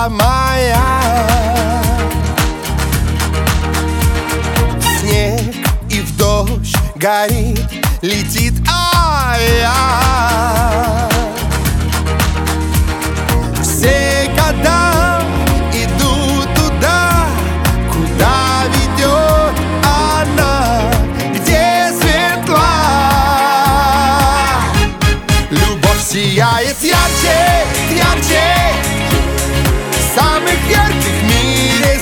душа моя. В снег и в дождь горит, летит, я. Все года иду туда, куда ведет она, где светла. Любовь сияет ярче, ярче самых ярких в мире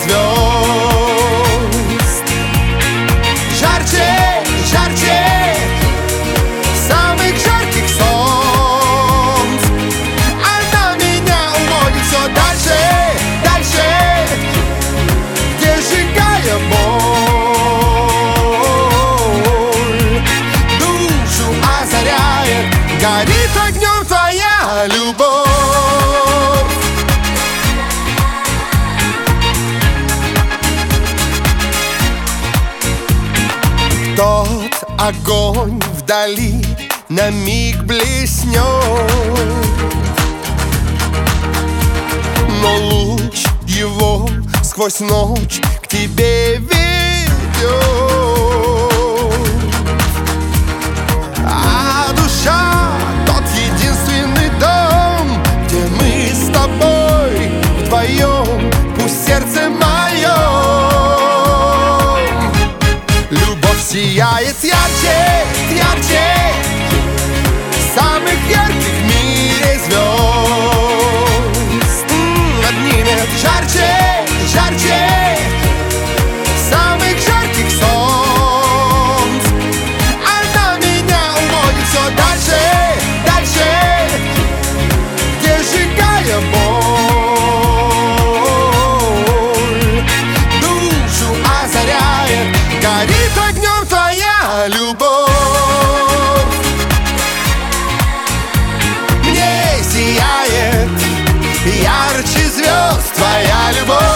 звезд. Жарче, жарче самых жарких солнц. Она меня уводит все дальше, дальше, где сжигая боль, душу озаряет, горит огнем твоя любовь. Тот огонь вдали на миг блеснет, но луч его сквозь ночь к тебе ведет. А душа — тот единственный дом, где мы с тобой вдвоем, пусть сердце мое. Любовь сияет ярче, ярче самых ярких в мире звезд. Над ними жарче, жарче самых жарких солнц. Она меня уводит все дальше, дальше, где сжигая боль, душу озаряет, горит огнем твоя любовь. Мне сияет ярче звезд твоя любовь.